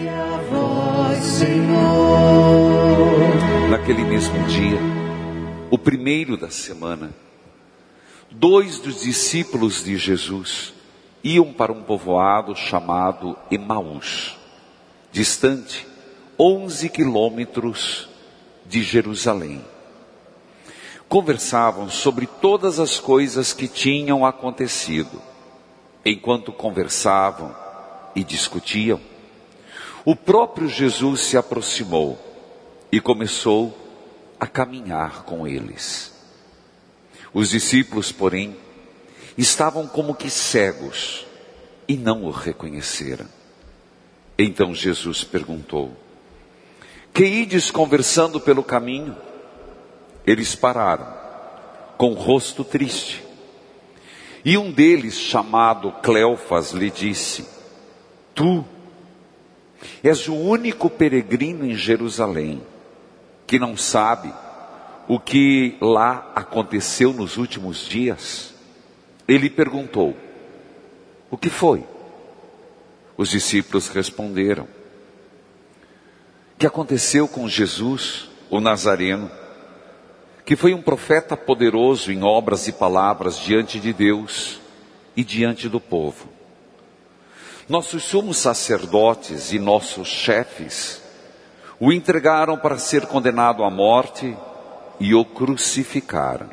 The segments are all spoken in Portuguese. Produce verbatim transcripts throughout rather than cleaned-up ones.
Naquele mesmo dia, o primeiro da semana, dois dos discípulos de Jesus iam para um povoado chamado Emaús, distante onze quilômetros de Jerusalém. Conversavam sobre todas as coisas que tinham acontecido. Enquanto conversavam e discutiam, o próprio Jesus se aproximou e começou a caminhar com eles. Os discípulos, porém, estavam como que cegos e não o reconheceram. Então Jesus perguntou: que ides conversando pelo caminho? Eles pararam, com o rosto triste. E um deles, chamado Cleofas, lhe disse: tu és o único peregrino em Jerusalém que não sabe o que lá aconteceu nos últimos dias? Ele perguntou: o que foi? Os discípulos responderam: que aconteceu com Jesus, o Nazareno, que foi um profeta poderoso em obras e palavras diante de Deus e diante do povo. Nossos sumos sacerdotes e nossos chefes o entregaram para ser condenado à morte e o crucificaram.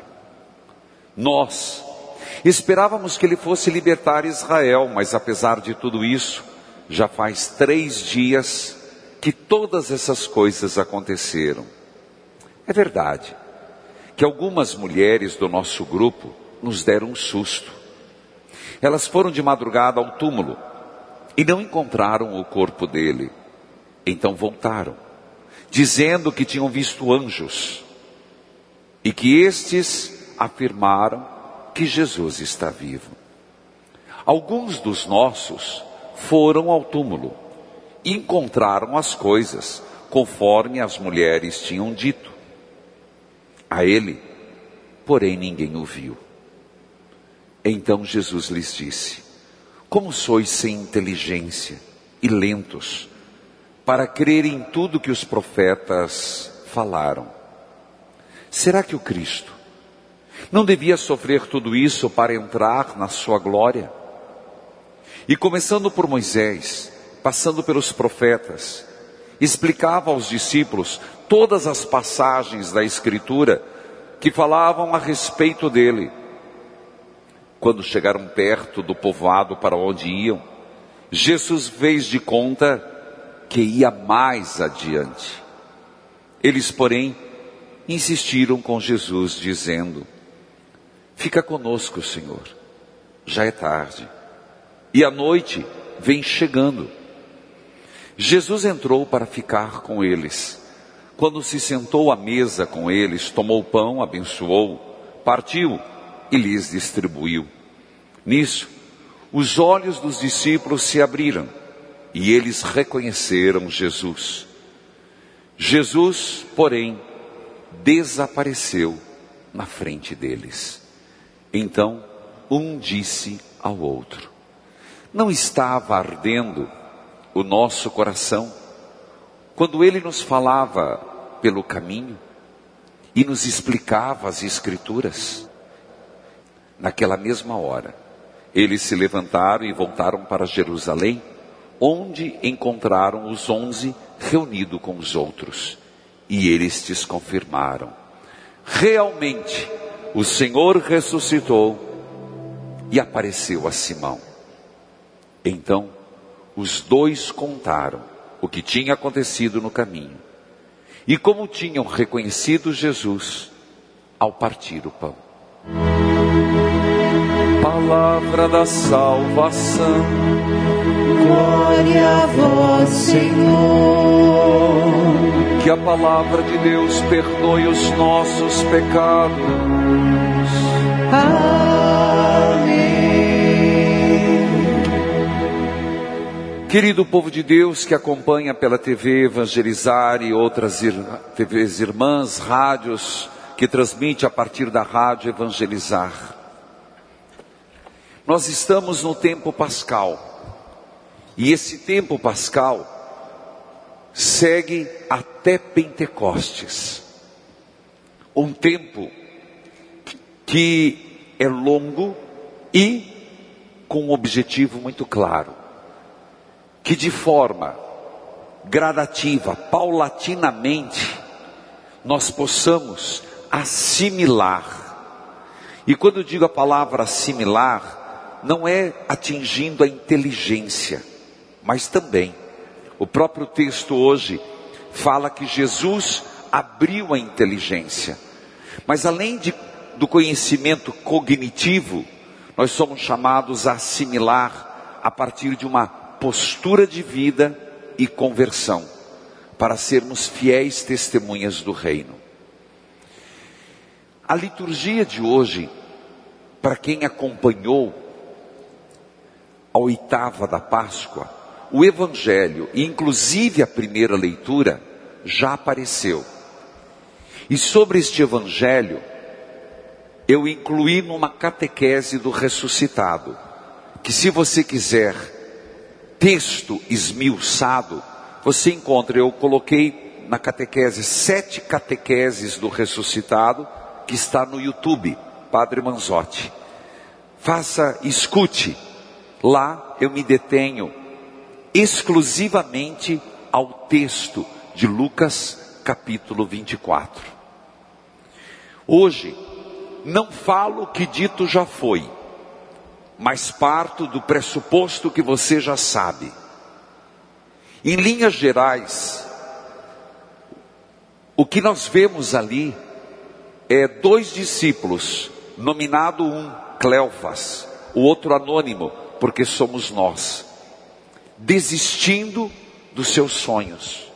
Nós esperávamos que ele fosse libertar Israel, mas apesar de tudo isso, já faz três dias que todas essas coisas aconteceram. É verdade que algumas mulheres do nosso grupo nos deram um susto. Elas foram de madrugada ao túmulo e não encontraram o corpo dele. Então voltaram, dizendo que tinham visto anjos e que estes afirmaram que Jesus está vivo. Alguns dos nossos foram ao túmulo e encontraram as coisas conforme as mulheres tinham dito. A ele, porém, ninguém o viu. Então Jesus lhes disse: como sois sem inteligência e lentos para crer em tudo que os profetas falaram? Será que o Cristo não devia sofrer tudo isso para entrar na sua glória? E começando por Moisés, passando pelos profetas, explicava aos discípulos todas as passagens da Escritura que falavam a respeito dele. Quando chegaram perto do povoado para onde iam, Jesus fez de conta que ia mais adiante. Eles, porém, insistiram com Jesus, dizendo: fica conosco, Senhor, já é tarde, e a noite vem chegando. Jesus entrou para ficar com eles. Quando se sentou à mesa com eles, tomou o pão, abençoou, partiu e lhes distribuiu. Nisso, os olhos dos discípulos se abriram e eles reconheceram Jesus. Jesus, porém, desapareceu na frente deles. Então, um disse ao outro: não estava ardendo o nosso coração quando ele nos falava pelo caminho e nos explicava as Escrituras? Naquela mesma hora, eles se levantaram e voltaram para Jerusalém, onde encontraram os onze reunidos com os outros. E eles lhes confirmaram: realmente, o Senhor ressuscitou e apareceu a Simão. Então, os dois contaram o que tinha acontecido no caminho e como tinham reconhecido Jesus ao partir o pão. Palavra da salvação. Glória a vós, Senhor. Que a palavra de Deus perdoe os nossos pecados. Amém. Querido povo de Deus que acompanha pela T V Evangelizar e outras T Vs irmãs, rádios que transmite a partir da rádio Evangelizar. Nós estamos no tempo pascal. E esse tempo pascal segue até Pentecostes. Um tempo que é longo e com um objetivo muito claro. Que de forma gradativa, paulatinamente, nós possamos assimilar. E quando eu digo a palavra assimilar, não é atingindo a inteligência, mas também. O próprio texto hoje fala que Jesus abriu a inteligência. Mas além de, do conhecimento cognitivo, nós somos chamados a assimilar a partir de uma postura de vida e conversão, para sermos fiéis testemunhas do reino. A liturgia de hoje, para quem acompanhou a oitava da Páscoa, o Evangelho, inclusive a primeira leitura, já apareceu. E sobre este Evangelho, eu incluí numa catequese do ressuscitado, que se você quiser texto esmiuçado, você encontra, eu coloquei na catequese, sete catequeses do ressuscitado, que está no YouTube, Padre Manzotti. Faça, escute, lá eu me detenho exclusivamente ao texto de Lucas capítulo vinte e quatro. Hoje, não falo o que dito já foi, mas parto do pressuposto que você já sabe. Em linhas gerais, o que nós vemos ali é dois discípulos, nominado um Cleofas, o outro anônimo, porque somos nós, desistindo dos seus sonhos,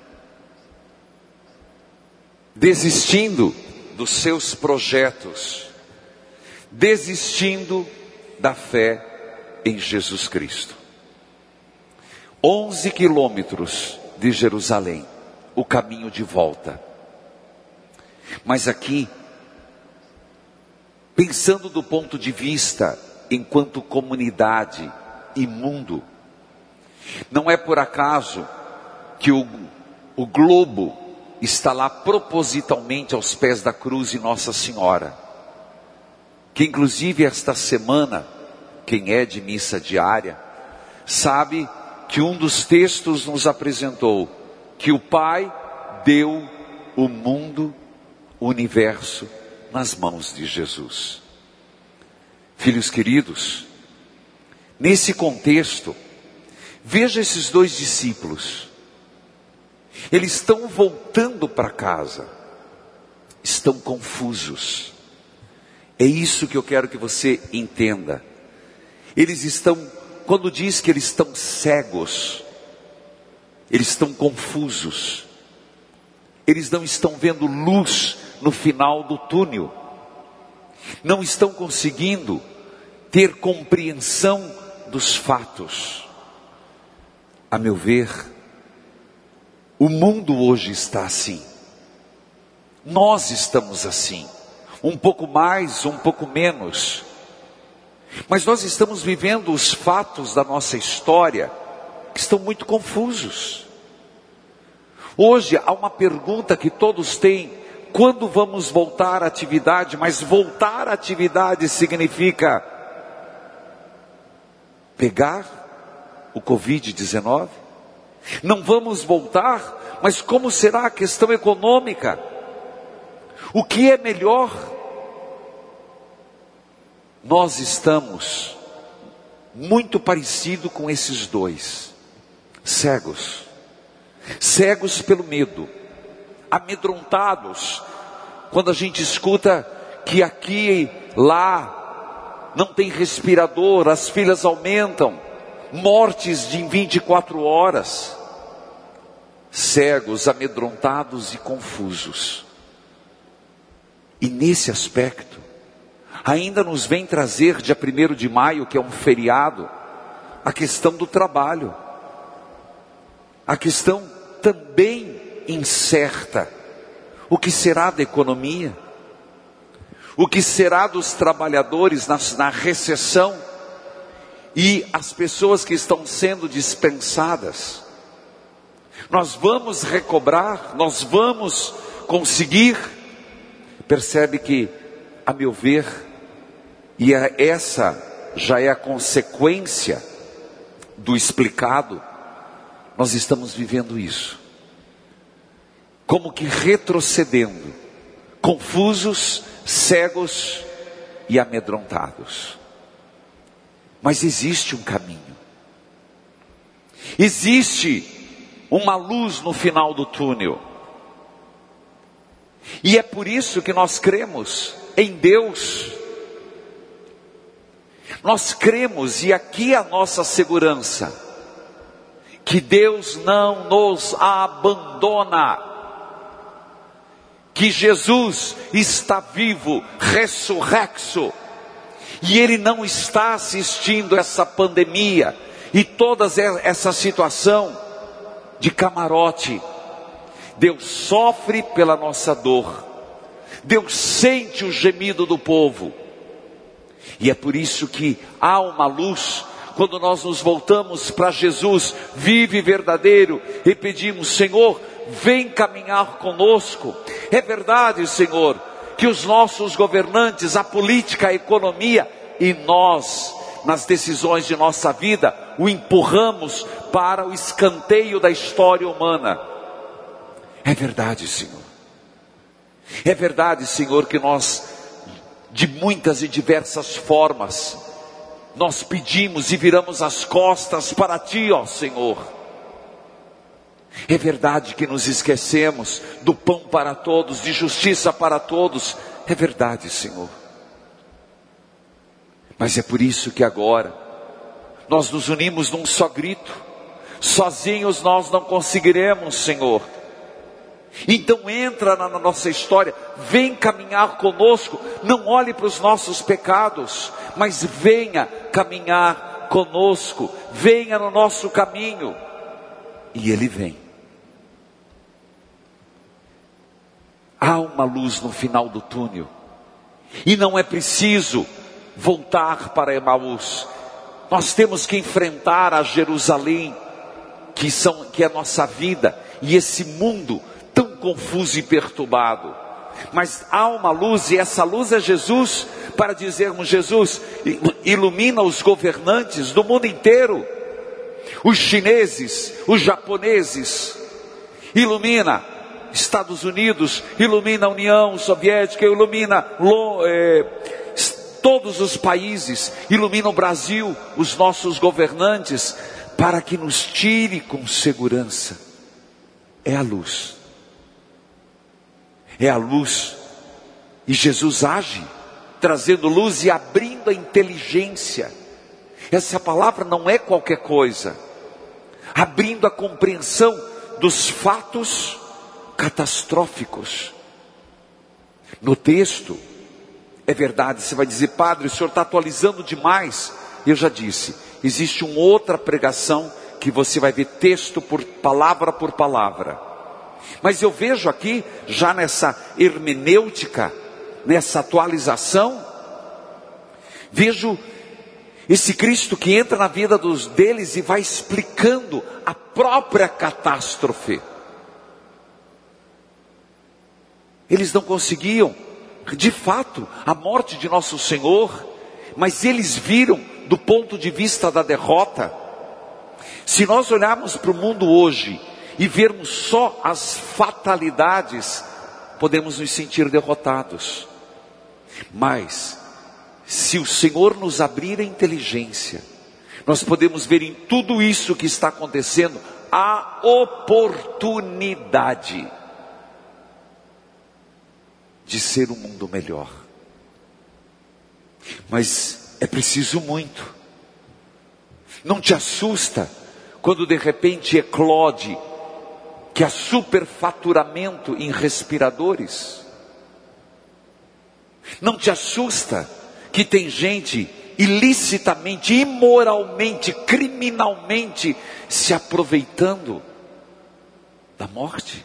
desistindo dos seus projetos, desistindo da fé em Jesus Cristo. Onze quilômetros de Jerusalém, o caminho de volta. Mas aqui, pensando do ponto de vista enquanto comunidade e mundo, não é por acaso que o, o globo está lá propositalmente aos pés da cruz de Nossa Senhora, que inclusive esta semana, quem é de missa diária, sabe que um dos textos nos apresentou que o Pai deu o mundo, o universo, nas mãos de Jesus. Filhos queridos, nesse contexto, veja esses dois discípulos. Eles estão voltando para casa, estão confusos. É isso que eu quero que você entenda. Eles estão, quando diz que eles estão cegos, eles estão confusos. Eles não estão vendo luz no final do túnel. Não estão conseguindo ter compreensão dos fatos. A meu ver, o mundo hoje está assim. Nós estamos assim. Um pouco mais, um pouco menos. Mas nós estamos vivendo os fatos da nossa história que estão muito confusos. Hoje há uma pergunta que todos têm: quando vamos voltar à atividade? Mas voltar à atividade significa pegar o covid dezenove? Não vamos voltar, mas como será a questão econômica? O que é melhor? Nós estamos muito parecido com esses dois, cegos, cegos pelo medo, amedrontados, quando a gente escuta que aqui, lá, não tem respirador, as filas aumentam, mortes de em vinte e quatro horas, cegos, amedrontados e confusos. E nesse aspecto, ainda nos vem trazer dia primeiro de maio, que é um feriado, a questão do trabalho. A questão também incerta. O que será da economia? O que será dos trabalhadores na, na recessão? E as pessoas que estão sendo dispensadas? Nós vamos recobrar, nós vamos conseguir. Percebe que, a meu ver, e essa já é a consequência do explicado, nós estamos vivendo isso. Como que retrocedendo, confusos, cegos e amedrontados. Mas existe um caminho. Existe uma luz no final do túnel. E é por isso que nós cremos em Deus. Nós cremos, e aqui é a nossa segurança, que Deus não nos abandona, que Jesus está vivo, ressurrexo, e Ele não está assistindo essa pandemia e toda essa situação de camarote. Deus sofre pela nossa dor, Deus sente o gemido do povo, e é por isso que há uma luz, quando nós nos voltamos para Jesus, vivo e verdadeiro, e pedimos: Senhor, vem caminhar conosco. É verdade, Senhor, que os nossos governantes, a política, a economia, e nós, nas decisões de nossa vida, o empurramos para o escanteio da história humana. É verdade, Senhor. É verdade, Senhor, que nós, de muitas e diversas formas, nós pedimos e viramos as costas para Ti, ó Senhor. É verdade que nos esquecemos do pão para todos, de justiça para todos. É verdade, Senhor. Mas é por isso que agora nós nos unimos num só grito. Sozinhos nós não conseguiremos, Senhor. Então entra na nossa história, vem caminhar conosco. Não olhe para os nossos pecados, mas venha caminhar conosco, venha no nosso caminho. E Ele vem. Há uma luz no final do túnel, e não é preciso voltar para Emaús. Nós temos que enfrentar a Jerusalém, que, são, que é a nossa vida, e esse mundo tão confuso e perturbado. Mas há uma luz, e essa luz é Jesus, para dizermos: Jesus, ilumina os governantes do mundo inteiro, os chineses, os japoneses, ilumina Estados Unidos, ilumina a União Soviética, ilumina é, todos os países, ilumina o Brasil, os nossos governantes, para que nos tire com segurança. É a luz. É a luz, e Jesus age, trazendo luz e abrindo a inteligência. Essa palavra não é qualquer coisa. Abrindo a compreensão dos fatos catastróficos. No texto, é verdade, você vai dizer: Padre, o senhor está atualizando demais. Eu já disse, existe uma outra pregação que você vai ver texto por palavra por palavra. Mas eu vejo aqui, já nessa hermenêutica, nessa atualização, vejo esse Cristo que entra na vida dos, deles e vai explicando a própria catástrofe. Eles não conseguiam, de fato, a morte de nosso Senhor, mas eles viram do ponto de vista da derrota. Se nós olharmos para o mundo hoje e vermos só as fatalidades, podemos nos sentir derrotados. Mas, se o Senhor nos abrir a inteligência, nós podemos ver em tudo isso que está acontecendo a oportunidade de ser um mundo melhor. Mas é preciso muito. Não te assusta quando de repente eclode que há superfaturamento em respiradores? Não te assusta que tem gente ilicitamente, imoralmente, criminalmente se aproveitando da morte?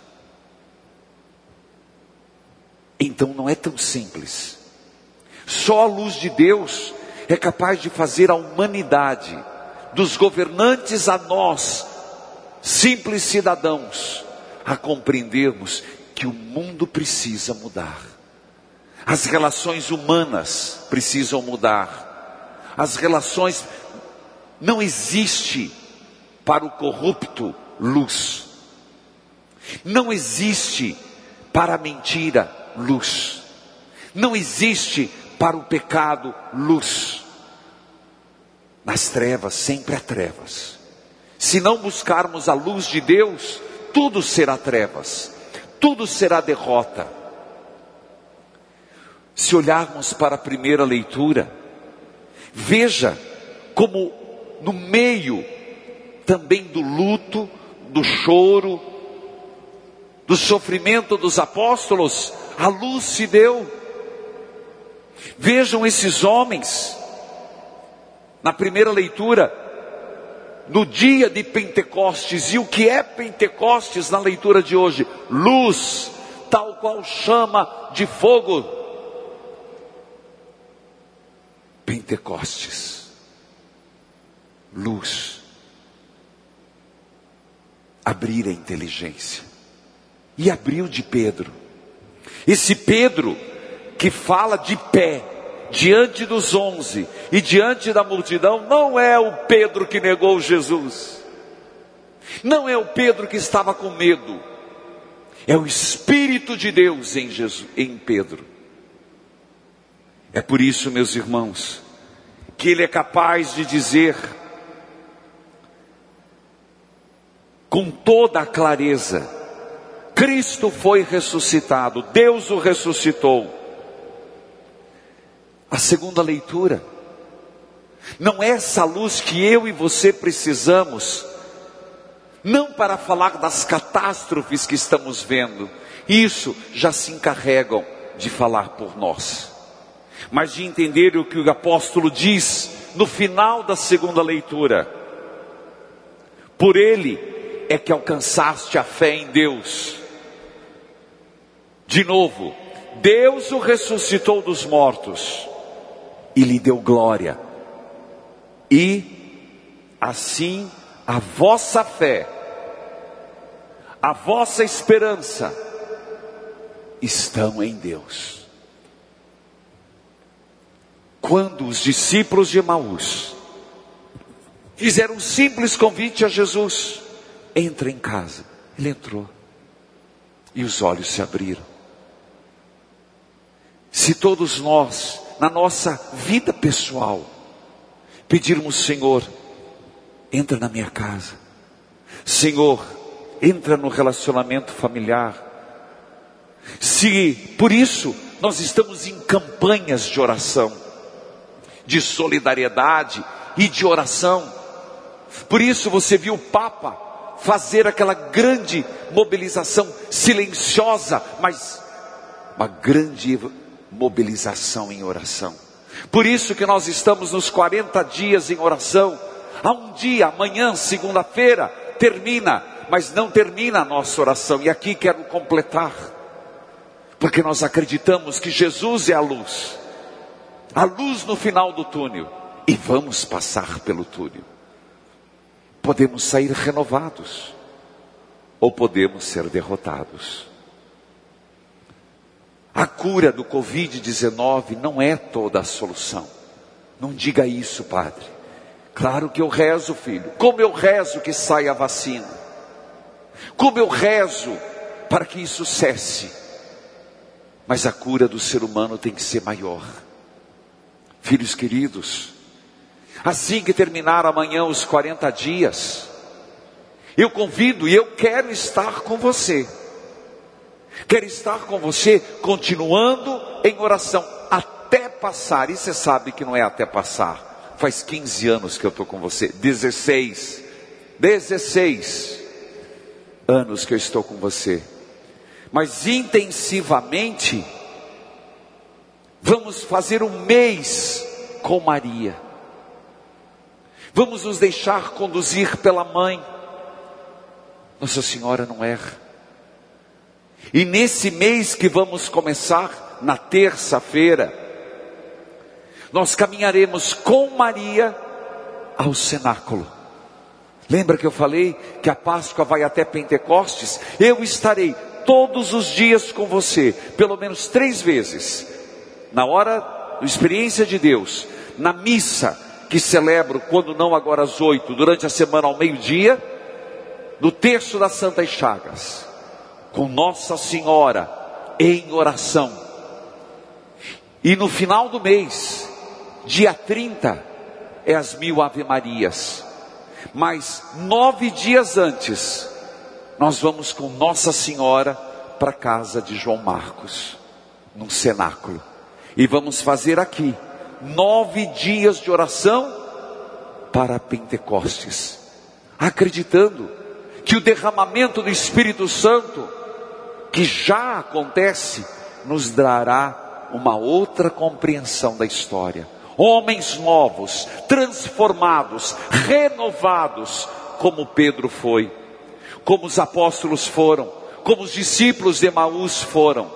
Então não é tão simples. Só a luz de Deus é capaz de fazer a humanidade, dos governantes a nós, simples cidadãos, a compreendermos que o mundo precisa mudar. As relações humanas precisam mudar. As relações... Não existe para o corrupto luz. Não existe para a mentira luz. Não existe para o pecado luz. Nas trevas sempre há trevas. Se não buscarmos a luz de Deus, tudo será trevas. Tudo será derrota. Se olharmos para a primeira leitura, veja como no meio também do luto, do choro, do sofrimento dos apóstolos, a luz se deu. Vejam esses homens, na primeira leitura, no dia de Pentecostes. E o que é Pentecostes na leitura de hoje? Luz, tal qual chama de fogo. Pentecostes. Luz. Abrir a inteligência. E abriu de Pedro. Esse Pedro que fala de pé, diante dos onze e diante da multidão, não é o Pedro que negou Jesus. Não é o Pedro que estava com medo. É o Espírito de Deus em Jesus, em Pedro. É por isso, meus irmãos, que ele é capaz de dizer com toda a clareza: Cristo foi ressuscitado, Deus o ressuscitou. A segunda leitura, não é essa luz que eu e você precisamos, não para falar das catástrofes que estamos vendo, isso já se encarregam de falar por nós, mas de entender o que o apóstolo diz no final da segunda leitura: por ele é que alcançaste a fé em Deus. De novo, Deus o ressuscitou dos mortos e lhe deu glória. E assim a vossa fé, a vossa esperança estão em Deus. Quando os discípulos de Emaús fizeram um simples convite a Jesus: entra em casa. Ele entrou. E os olhos se abriram. Se todos nós, na nossa vida pessoal, pedirmos: Senhor, entra na minha casa. Senhor, entra no relacionamento familiar. Se por isso nós estamos em campanhas de oração, de solidariedade e de oração. Por isso você viu o Papa fazer aquela grande mobilização silenciosa, mas uma grande mobilização em oração. Por isso que nós estamos nos quarenta dias em oração. Há um dia, amanhã, segunda-feira, termina, mas não termina a nossa oração. E aqui quero completar, porque nós acreditamos que Jesus é a luz, a luz no final do túnel, e vamos passar pelo túnel. Podemos sair renovados, ou podemos ser derrotados. A cura do covid dezenove não é toda a solução. Não diga isso, padre. Claro que eu rezo, filho. Como eu rezo que saia a vacina. Como eu rezo para que isso cesse. Mas a cura do ser humano tem que ser maior. Filhos queridos, assim que terminar amanhã os quarenta dias, eu convido e eu quero estar com você. Quero estar com você continuando em oração até passar. E você sabe que não é até passar. Faz quinze anos que eu estou com você. dezesseis. dezesseis anos que eu estou com você. Mas intensivamente, vamos fazer um mês com Maria. Vamos nos deixar conduzir pela mãe. Nossa Senhora não erra. E nesse mês que vamos começar, na terça-feira, nós caminharemos com Maria ao cenáculo. Lembra que eu falei que a Páscoa vai até Pentecostes? Eu estarei todos os dias com você, pelo menos três vezes, na hora da experiência de Deus, na missa que celebro, quando não agora às oito, durante a semana ao meio-dia, no terço das Santas Chagas, com Nossa Senhora em oração. E no final do mês, dia trinta, é as mil Ave Marias. Mas nove dias antes, nós vamos com Nossa Senhora para a casa de João Marcos, num cenáculo. E vamos fazer aqui nove dias de oração para Pentecostes, acreditando que o derramamento do Espírito Santo, que já acontece, nos dará uma outra compreensão da história. Homens novos, transformados, renovados, como Pedro foi, como os apóstolos foram, como os discípulos de Emaús foram.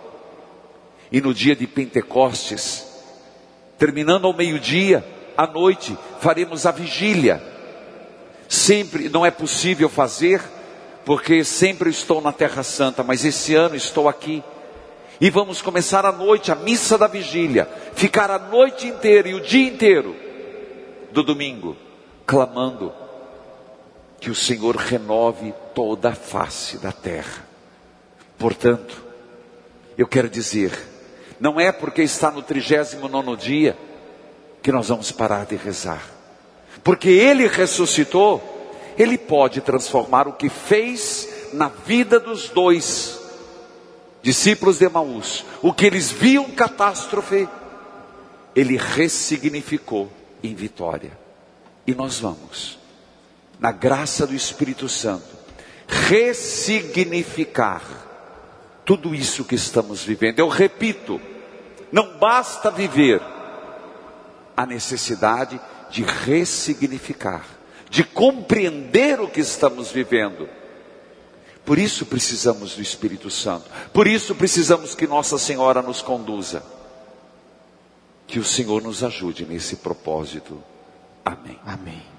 E no dia de Pentecostes, terminando ao meio-dia, à noite, faremos a vigília. Sempre, não é possível fazer, porque sempre estou na Terra Santa, mas esse ano estou aqui. E vamos começar à noite a missa da vigília, ficar a noite inteira e o dia inteiro do domingo, clamando que o Senhor renove toda a face da terra. Portanto, eu quero dizer, não é porque está no trigésimo nono dia que nós vamos parar de rezar. Porque Ele ressuscitou, Ele pode transformar o que fez na vida dos dois discípulos de Emaús, o que eles viam catástrofe, Ele ressignificou em vitória. E nós vamos, na graça do Espírito Santo, ressignificar tudo isso que estamos vivendo. Eu repito, não basta viver, a necessidade de ressignificar, de compreender o que estamos vivendo. Por isso precisamos do Espírito Santo. Por isso precisamos que Nossa Senhora nos conduza. Que o Senhor nos ajude nesse propósito. Amém. Amém.